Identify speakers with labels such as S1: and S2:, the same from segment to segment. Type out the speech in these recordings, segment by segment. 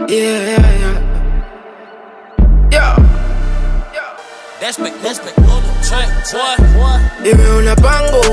S1: Yeah.
S2: That's me on the track, boy.
S1: Dime una pango,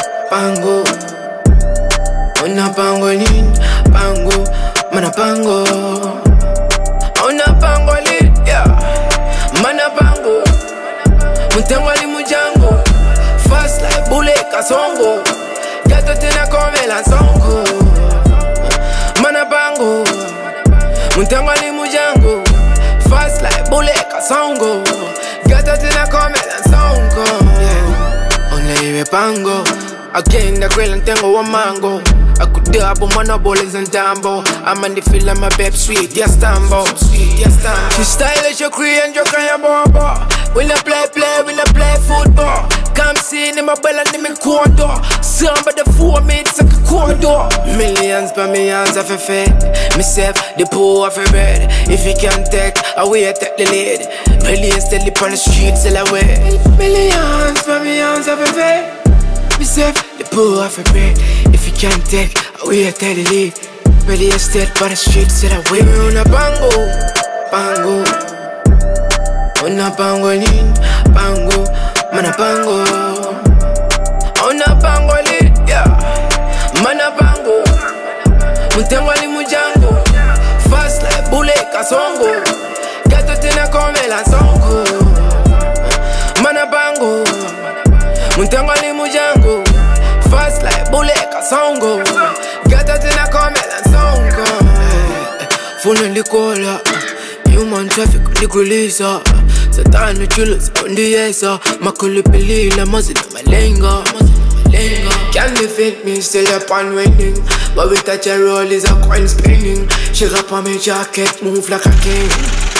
S1: una pango lin, mana pango, una pango lin, yeah, mana pango, mutengo ali mujango, fast like bullet kasongo, gato tena come la songo, mana pango, mutengo ali mujango, fast like bullet kasongo. Gata tena come la songo, yeah. Only me pango. Again the grill and tengo a mango. I could double monopolies and tambo. I'm on the feel of my babe sweet, yes tambo. She stylish, you Korean, you can bomba. When I play football. Come see in my bell and in my corridor. Somebody for me, it's like a corridor. Millions by millions of a fed. Myself, the poor of a bread. If you can't take, I will take the lead. Millions steady on the streets till I wait. Millions by millions of a fed. Myself, the poor of a bread. If you can't take, I will take the lead. Millions steady on the streets till I wait. Una pango. Una pango lin, mana pango. Una pango lin, yeah, mana pango. Mutengo ali mujango, fast like bullet kasongo. Gato tena come la songo, mana pango. Mutengo ali mujango, fast like bullet kasongo. Gato tena come la songo. Full in the cola. Human traffic, Nicolisa. Satana chulos on the yesa. Makulu pelila, mazina malenga. Can they fit me still up and winning? But we touch a roll is a coin spinning. She rap on my jacket, move like a king.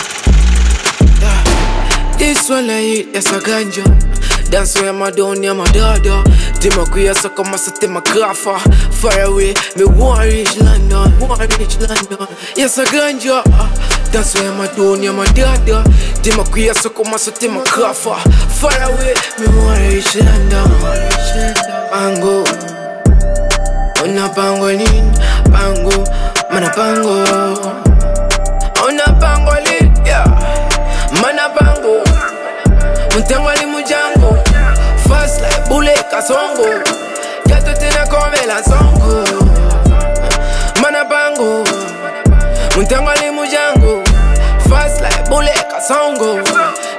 S1: Yeah. This one I eat, that's a ganja. Dance where my down near my daughter. Tima kuya so come as a tima grapha. Far away, me want reach London. Yes a ganja. Dance where my down near my daughter. Tima kuya so come as a tima grapha. Far away, me want reach London. Pango, una pango lin, mana pango. Una pango lin, yeah, mana pango. Mutengo ali mujango, fast like bullet kasongo. Gato tena come la songo, mana pango. Mutengo ali mujango, fast like bullet kasongo.